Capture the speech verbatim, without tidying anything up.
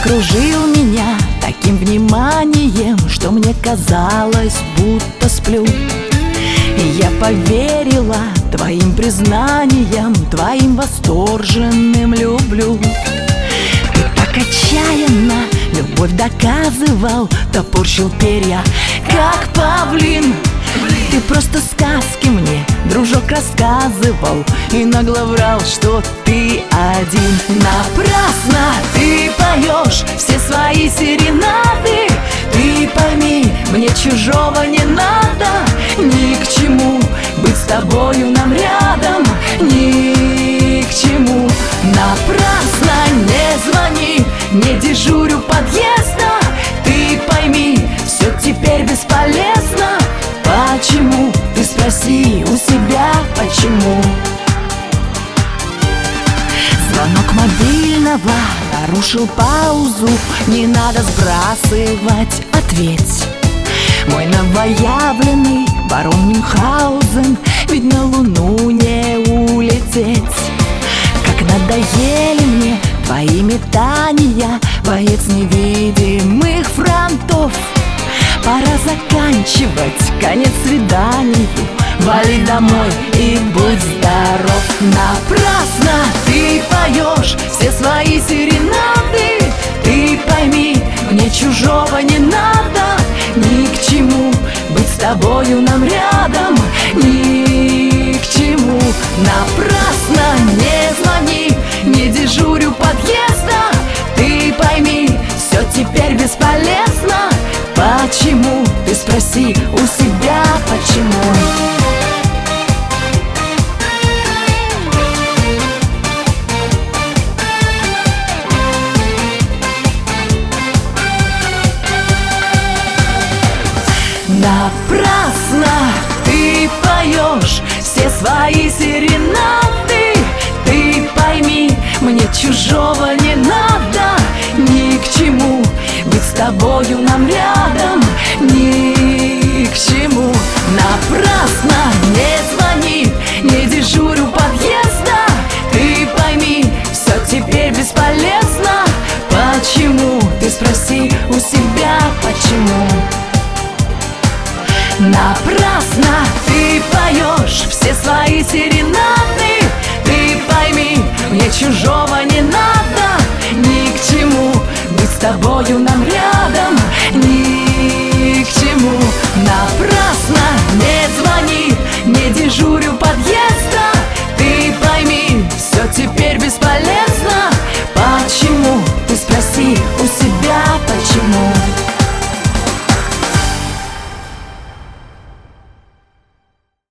окружил меня таким вниманием, что мне казалось, будто сплю. И я поверила твоим признаниям, твоим восторженным люблю. Ты так отчаянно любовь доказывал, топорщил перья, как павлин. Ты просто сказки мне, дружок, рассказывал и нагло врал, что ты один. Напрасно ты поешь все свои серенады. Ты пойми, мне чужого не надо. Ни к чему быть с тобою нам рядом, ни к чему. Напрасно не звони, не дежурю подъезда. Ты пойми, все теперь бесполезно. Почему? Ты спроси у себя, почему? Звонок мобильного нарушил паузу. Не надо сбрасывать, ответь. Мой новоявленный барон Мюнхгаузен, ведь на луну не улететь. Как надоели мне твои метания, боец невидимых фронтов. Пора заканчивать, конец свиданию. Вали домой и будь здоров. Напрасно ты поешь все свои серенады. Ты пойми, мне чужого не надо. Ни к чему быть с тобою нам рядом, ни к чему. Напрасно не звони, не дежурю подъезда. Ты пойми, все теперь бесполезно. Почему? Ты спроси у себя, почему? Напрасно ты поешь все свои серенады. Ты пойми, мне чужого не надо. Ни к чему быть с тобою нам рядом, ни к чему. Напрасно не звони, не дежурю подъезда. Ты пойми, все теперь бесполезно. Почему? Ты спроси у себя, почему? Напрасно ты поешь все свои серенады. Ты пойми, мне чужого не надо. Ни к чему быть с тобою нам рядом, ни к чему. Напрасно не звони, не дежурю